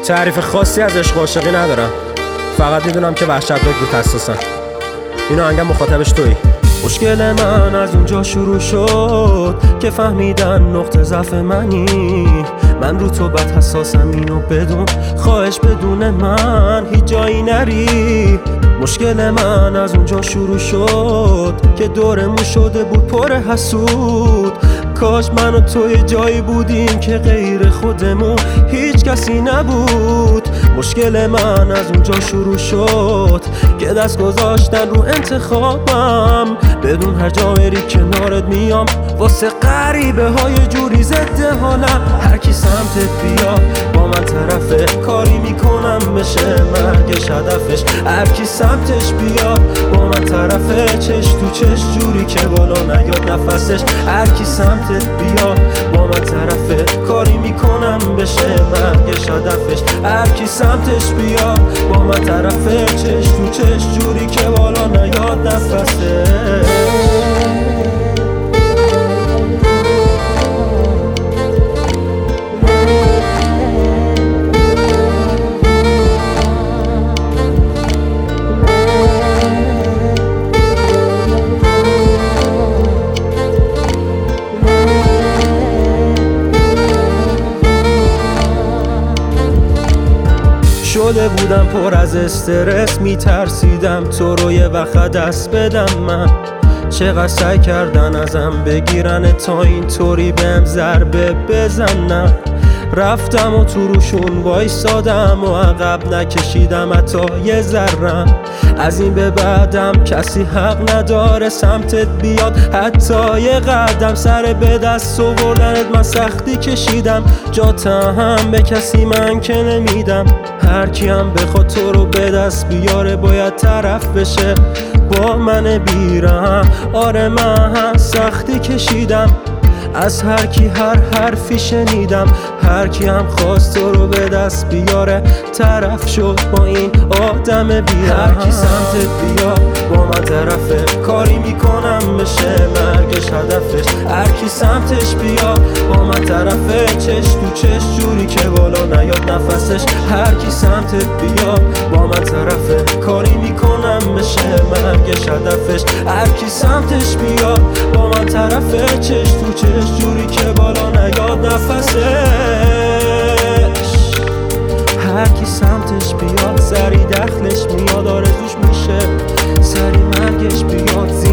تعریف خاصی از عشق و عاشقی ندارم، فقط میدونم که وحشتناک بود حساسم. این آهنگم مخاطبش تویی. مشکل من از اونجا شروع شد که فهمیدن نقطه ضعف منی. من رو تو بد حساسم، اینو بدون، خواهش بدون من هیچ جایی نری. مشکل من از اونجا شروع شد که دورمون شده بود پر حسود. کاش من و تو یه جایی بودیم که غیر خودمون هیچ کسی نبود. مشکل من از اونجا شروع شد که دست گذاشتن رو انتخابم. بدون هر جا بری کنارت میام، واسه غریبه های جوری ضد حالم. هر کی سمتت بیا با من طرفه، کاری میکنم بشه مرگش هدفش. هر کی سمتش بیا با من طرفه، چش تو چش جوری که بالا نیاد نفسش. هر کی سمتت بیا با من طرفه، کاری میکنم بشه مرگش هدفش. هر کی سمتش بیا با من طرفه، چش تو چش جوری که بالا نیاد نفسش. شده بودم پر از استرس، میترسیدم تو رو یه وقت دست بدم. من چقدر سعی کردن ازم بگیرن تا اینطوری بهم ضربه بزنن. رفتم و تو روشون وایسادم و عقب نکشیدم حتی یه ذرم. از این به بعدم کسی حق نداره سمتت بیاد حتی یه قدم. سر به دست آوردنت من سختی کشیدم، جاتم به کسی من که نمیدم. هر کیم بخواد تو رو به دست بیاره باید طرف بشه با من بیرم. آره من سختی کشیدم، از هر کی هر حرفی شنیدم. هر کی هم خواست تو رو به دست بیاره طرف شد با این آدم بیرم. هر کی سمتت بیا با من طرفه، کاری میکنم بشه مرگش هدفش. هر کی سمتش بیا با من طرفه، چش تو چش جوری که بالا نیاد نفسش. هر کی سمتت بیا با من طرفه، کاری میکنم بشه مرگش هدفش. هر کی سمتش بیا با من طرفه، چش تو چش جوری که بالا نیاد نفسش. هر کی سمتش بیاد سری دخلش میاد، آرزوش میشه سری مرگش بیاد.